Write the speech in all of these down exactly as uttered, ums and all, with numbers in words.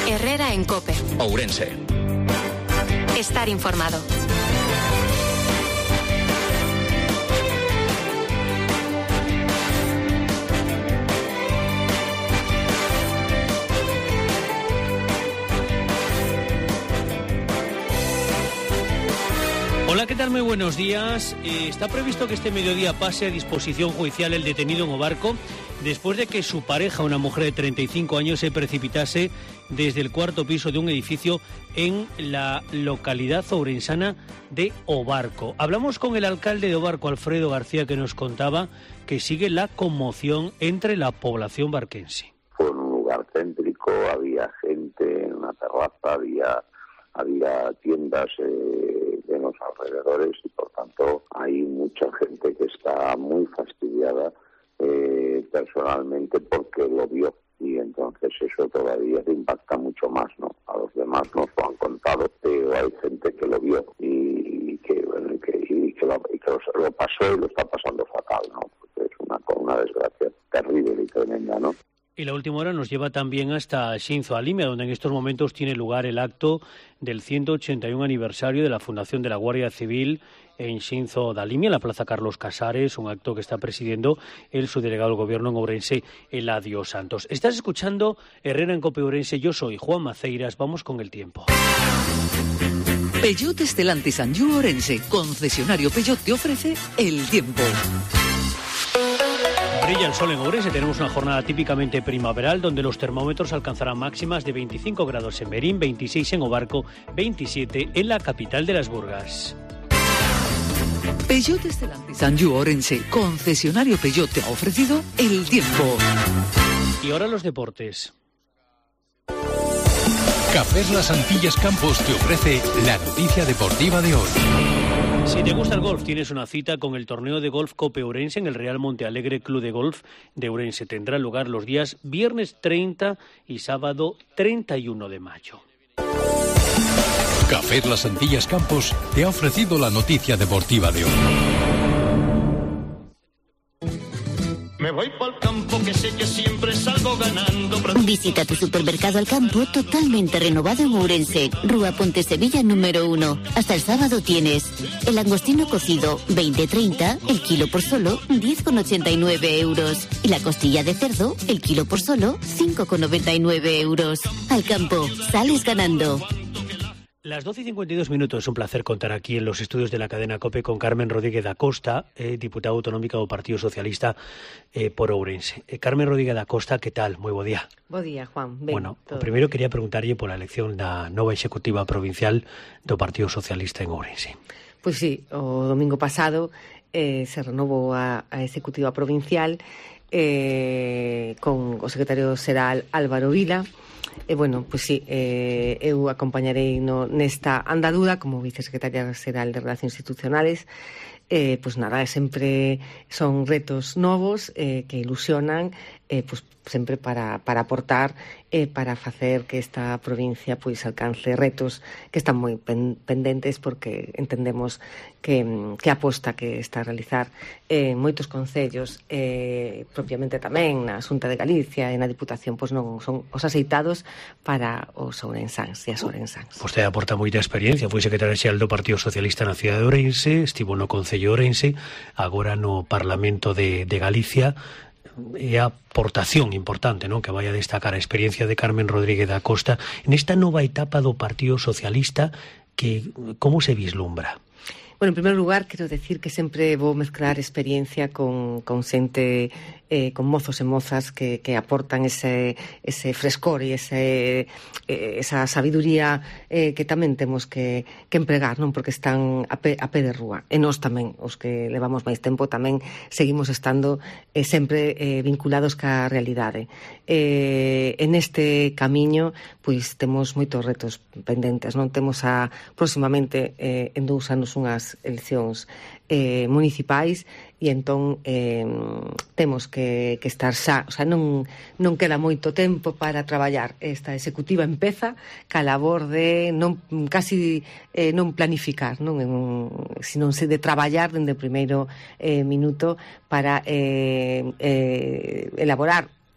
Herrera en COPE. Ourense. Estar informado. Hola, ¿qué tal? Muy buenos días. Eh, está previsto que este mediodía pase a disposición judicial el detenido en Ovarco después de que su pareja, una mujer de treinta y cinco años, se precipitase desde el cuarto piso de un edificio en la localidad ourensana de Ovarco. Hablamos con el alcalde de Ovarco, Alfredo García, que nos contaba que sigue la conmoción entre la población barquense. Fue un lugar céntrico, había gente en una terraza, había, había tiendas eh, en los alrededores y por tanto hay mucha gente que está muy fastidiada eh, personalmente porque lo vio. Y entonces eso todavía te impacta mucho más, ¿no? A los demás nos lo han contado, pero hay gente que lo vio y, y que, bueno, y que, y que, lo, y que lo, lo pasó y lo está pasando fatal, ¿no? Porque es una, una desgracia terrible y tremenda, ¿no? Y la última hora nos lleva también hasta Xinzo Alimia, donde en estos momentos tiene lugar el acto del ciento ochenta y uno aniversario de la fundación de la Guardia Civil en Xinzo de Alimia, en la Plaza Carlos Casares, un acto que está presidiendo el subdelegado del Gobierno en Ourense, Eladio Santos. Estás escuchando Herrera en COPE Ourense, yo soy Juan Maceiras, vamos con el tiempo. Peugeot Stellantis Anjou Ourense, concesionario Peugeot, te ofrece el tiempo. Brilla el sol en Ourense, tenemos una jornada típicamente primaveral donde los termómetros alcanzarán máximas de veinticinco grados en Berín, veintiséis en Ovarco, veintisiete en la capital de las Burgas. Peugeot Stellantis Anjou Ourense, concesionario Peugeot, te ha ofrecido el tiempo. Y ahora los deportes. Cafés Las Antillas Campos te ofrece la noticia deportiva de hoy. Si te gusta el golf, tienes una cita con el torneo de golf COPE Ourense en el Real Monte Alegre Club de Golf de Ourense. Tendrá lugar los días viernes treinta y sábado treinta y uno de mayo. Cafés Las Antillas Campos te ha ofrecido la noticia deportiva de hoy. Me voy pa'l campo que sé que siempre salgo ganando. Visita tu supermercado Al Campo totalmente renovado en Ourense, Rúa Ponte Sevilla número uno. Hasta el sábado tienes el langostino cocido veinte treinta, el kilo por solo diez con ochenta y nueve euros. Y la costilla de cerdo, el kilo por solo cinco con noventa y nueve euros. Al Campo, sales ganando. Las doce y cincuenta y dos minutos, es un placer contar aquí en los estudios de la cadena COPE con Carmen Rodríguez da Costa, eh, diputada autonómica do Partido Socialista eh, por Ourense. Eh, Carmen Rodríguez da Costa, que tal? Moi bo día. Bo día, Juan. Ben, bueno, o primeiro quería preguntarlle pola elección da nova executiva provincial do Partido Socialista en Ourense. Pois sí, o domingo pasado eh, se renovou a, a executiva provincial eh, con o secretario xeral Álvaro Vila. E, bueno, pois sí, eh, eu acompañarei no, nesta andadura como vicesecretaria xeral de Relacións Institucionales. Eh, pois nada, sempre son retos novos eh, que ilusionan, eh, pois sempre para, para aportar e eh, para facer que esta provincia pois alcance retos que están moi pen, pendentes porque entendemos que, que a aposta que está a realizar en eh, moitos concellos eh, propiamente tamén na Xunta de Galicia e na Diputación pois non son os aceitados para os ourensáns e as ourensáns. Vostede aporta moita experiencia, foi secretaria xeral do Partido Socialista na cidade de Ourense, estivo no Concello de Ourense, agora no Parlamento de, de Galicia. E a aportación importante, non, que vai a destacar a experiencia de Carmen Rodríguez da Costa nesta nova etapa do Partido Socialista, que como se vislumbra? Bueno, en primeiro lugar, quero decir que sempre vou mezclar experiencia con, con xente, eh, con mozos e mozas que, que aportan ese, ese frescor e ese, eh, esa sabiduría eh, que tamén temos que, que empregar, non? Porque están a pé, a pé de rúa. E nós tamén, os que levamos máis tempo, tamén seguimos estando eh, sempre eh, vinculados ca realidade. Eh, en este camiño, pois temos moitos retos pendentes, non? Temos a, próximamente, eh, en dous anos, unhas eleccións eh, municipais e entón eh, temos que, que estar xa, o sea, non, non queda moito tempo para traballar. Esta executiva empeza ca labor de non, casi eh, non planificar, non, en, sino de traballar dende o primeiro eh, minuto para eh, eh, elaborar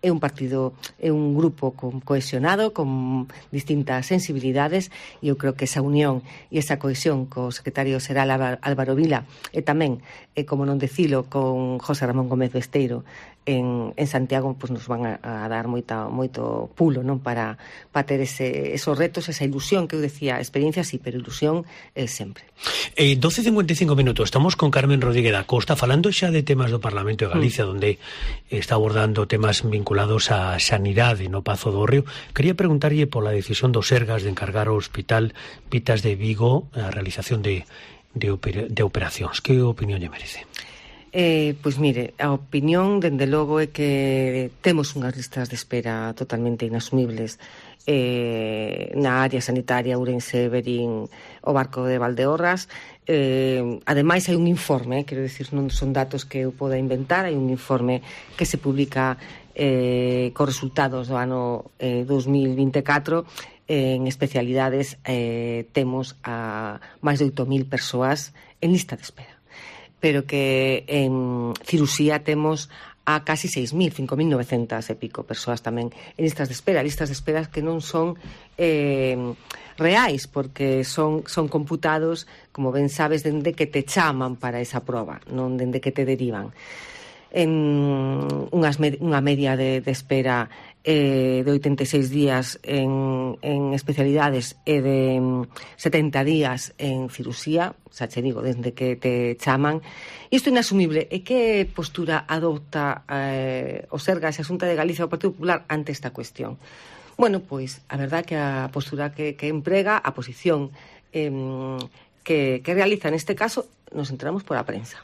é un partido, é un grupo con, cohesionado, con distintas sensibilidades, e eu creo que esa unión e esa cohesión co secretario xeral Álvaro Vila e tamén, e como non decilo, con José Ramón Gómez Besteiro en, en Santiago, pues nos van a, a dar moita, moito pulo, non, para, para ter ese, esos retos, esa ilusión que eu decía, experiencia sí, pero ilusión eh, sempre. Eh, doce e cincuenta e cinco minutos, estamos con Carmen Rodríguez da Costa falando xa de temas do Parlamento de Galicia, mm. donde está abordando temas vinculados a sanidade no Pazo do Hórreo. Quería preguntarlle pola decisión do Sergas de encargar ao Hospital Pitas de Vigo a realización de, de, oper, de operacións. Que opinión lle merece? Eh, pois mire, a opinión, dende logo, é que temos unhas listas de espera totalmente inasumibles eh, na área sanitaria Ourense, Verín, o Barco de Valdeorras. Eh, ademais, hai un informe, eh, quero dicir, non son datos que eu poda inventar, hai un informe que se publica eh, cos resultados do ano eh, dos mil vinte e catro. En especialidades eh, temos a máis de oito mil persoas en lista de espera, pero que en cirusía temos a casi seis mil, cinco mil novecentas e pico persoas tamén en listas de espera, listas de espera que non son eh, reais, porque son, son computados, como ben sabes, dende que te chaman para esa proba, non dende que te derivan. En unhas, unha media de, de espera eh, de oitenta e seis días en, en especialidades e de setenta días en cirusía, xa che digo, desde que te chaman. Isto é inasumible. E que postura adopta eh, o Sergas e a Xunta de Galicia, o Partido Popular, ante esta cuestión? Bueno, pois, a verdad que a postura que, que emprega, a posición eh, que, que realiza neste caso, nos enteramos por a prensa.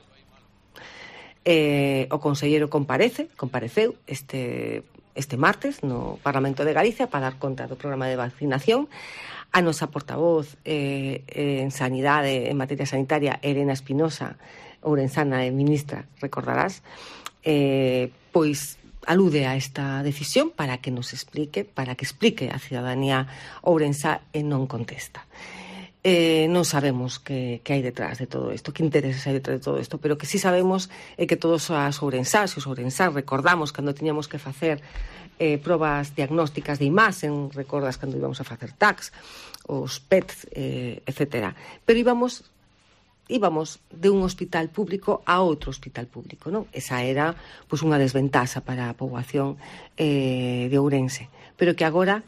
Eh, o conselleiro comparece, compareceu este, este martes no Parlamento de Galicia para dar conta do programa de vacinación. A nosa portavoz eh, en Sanidade, en materia sanitaria, Elena Espinosa, ourensana e ministra, recordarás, eh, pois alude a esta decisión para que nos explique, para que explique a cidadanía ourensa e non contesta. Eh, non sabemos que, que hai detrás de todo isto, que intereses hai detrás de todo isto, pero que sí sabemos é que todos as ourensás e os ourensás recordamos cando tiñamos que facer eh, probas diagnósticas de imaxen, recordas cando íbamos a facer tags, os P E T, eh, etcétera, pero íbamos íbamos de un hospital público a outro hospital público, non? Esa era pois, unha desventaxa para a poboación eh, de Ourense, pero que agora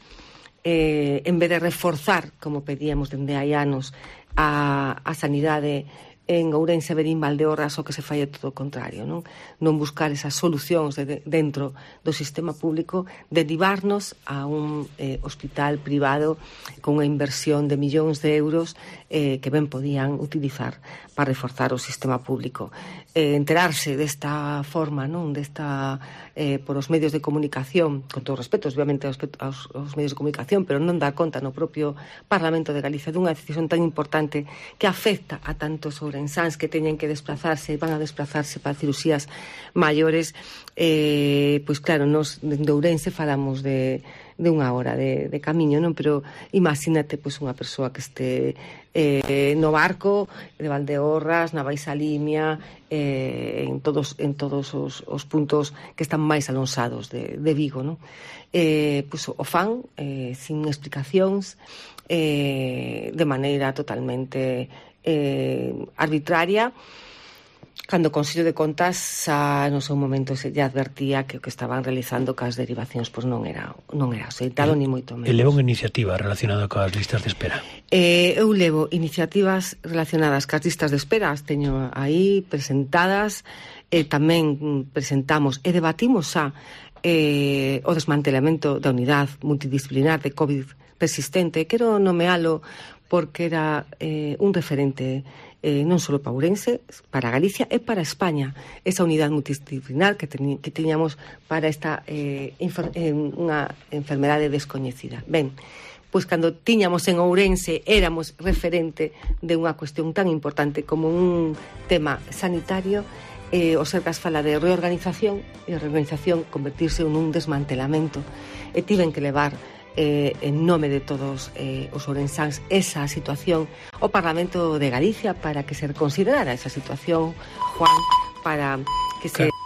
Eh, en vez de reforzar, como pedíamos dende hai anos, a, a sanidade en Ourense, Verín, Valdeorras, o que se fai é todo o contrario, non? Non buscar esas solucións de, dentro do sistema público, derivarnos a un eh, hospital privado con unha inversión de millóns de euros eh, que ben podían utilizar para reforzar o sistema público. Eh, enterarse desta forma, non? Desta, eh, por os medios de comunicación, con todo respeto, obviamente, aos, aos, aos medios de comunicación, pero non dar conta no propio Parlamento de Galicia dunha decisión tan importante que afecta a tantos ourensáns que teñen que desplazarse, van a desplazarse para cirusías maiores. Eh, pois claro, nos de Ourense falamos de de unha hora de, de camiño, non? Pero imagínate pois unha persoa que este eh, no barco de Valdeorras, na Baixa Limia, eh, en todos en todos os, os puntos que están máis alonsados de, de Vigo, non? Eh, pois o fan eh, sin explicacións, eh, de maneira totalmente eh, arbitraria, cando o Consello de Contas xa no seu momento se lle advertía que o que estaban realizando cas derivacións pois non era non era aceitado, ni moito menos. E leva unha iniciativa relacionada coas listas de espera? Eh, eu levo iniciativas relacionadas cas listas de espera, as teño aí presentadas, e tamén presentamos e debatimos xa eh, o desmantelamento da unidade multidisciplinar de COVID persistente. Quero nomealo porque era eh, un referente eh, non só para Ourense, para Galicia e para España, esa unidade multidisciplinar que, teni, que teníamos para esta eh, infer, eh, unha enfermedade descoñecida. Ben, pois cando tiñamos en Ourense éramos referente de unha cuestión tan importante como un tema sanitario, eh, o Sergas fala de reorganización e a reorganización convertirse en un desmantelamento, e tiven que levar Eh, en nome de todos eh, os ourensáns esa situación ao Parlamento de Galicia para que se reconsiderara esa situación, Juan, para que se